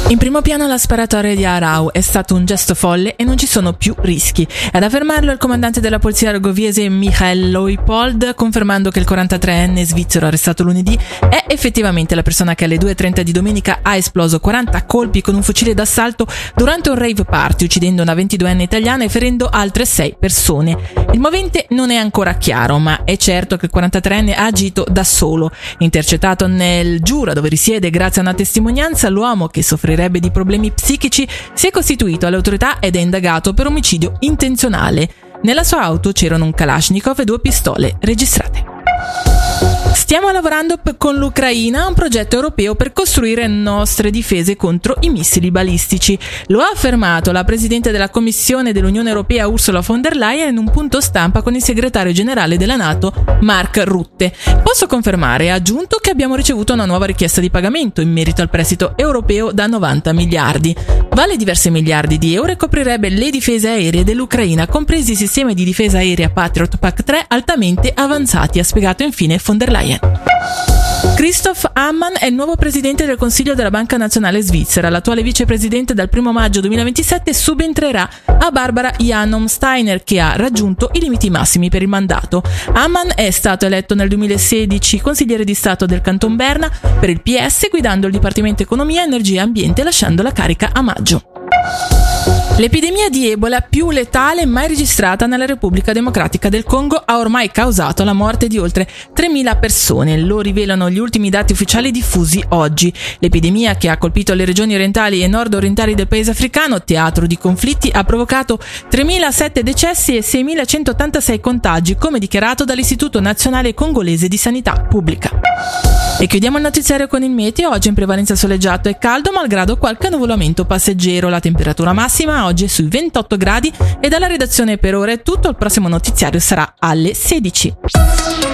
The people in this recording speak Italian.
In primo piano la sparatoria di Aarau è stato un gesto folle e non ci sono più rischi. Ad affermarlo il comandante della polizia argoviese Michael Leupold, confermando che il 43enne svizzero arrestato lunedì è effettivamente la persona che alle 2:30 di domenica ha esploso 40 colpi con un fucile d'assalto durante un rave party, uccidendo una 22enne italiana e ferendo altre 6 persone. Il movente non è ancora chiaro, ma è certo che il 43enne ha agito da solo. Intercettato nel Giura, dove risiede grazie a una testimonianza, l'uomo, che soffrirebbe di problemi psichici, si è costituito alle autorità ed è indagato per omicidio intenzionale. Nella sua auto c'erano un Kalashnikov e 2 pistole registrate. Stiamo lavorando con l'Ucraina a un progetto europeo per costruire nostre difese contro i missili balistici. Lo ha affermato la Presidente della Commissione dell'Unione Europea Ursula von der Leyen in un punto stampa con il segretario generale della NATO Mark Rutte. Posso confermare, ha aggiunto, che abbiamo ricevuto una nuova richiesta di pagamento in merito al prestito europeo da 90 miliardi. Vale diversi miliardi di euro e coprirebbe le difese aeree dell'Ucraina, compresi i sistemi di difesa aerea Patriot PAC-3 altamente avanzati, ha spiegato infine von der Leyen. Christoph Ammann è il nuovo presidente del Consiglio della Banca Nazionale Svizzera. L'attuale vicepresidente dal 1 maggio 2027 subentrerà a Barbara Janum-Steiner, che ha raggiunto i limiti massimi per il mandato. Ammann è stato eletto nel 2016 consigliere di Stato del Canton Berna per il PS, guidando il Dipartimento Economia, Energia e Ambiente, lasciando la carica a maggio. L'epidemia di Ebola più letale mai registrata nella Repubblica Democratica del Congo ha ormai causato la morte di oltre 3.000 persone, lo rivelano gli ultimi dati ufficiali diffusi oggi. L'epidemia, che ha colpito le regioni orientali e nord-orientali del paese africano, teatro di conflitti, ha provocato 3.007 decessi e 6.186 contagi, come dichiarato dall'Istituto Nazionale Congolese di Sanità Pubblica. E chiudiamo il notiziario con il meteo. Oggi in prevalenza soleggiato e caldo, malgrado qualche nuvolamento passeggero. La temperatura massima oggi è sui 28 gradi e dalla redazione per ora è tutto. Il prossimo notiziario sarà alle 16.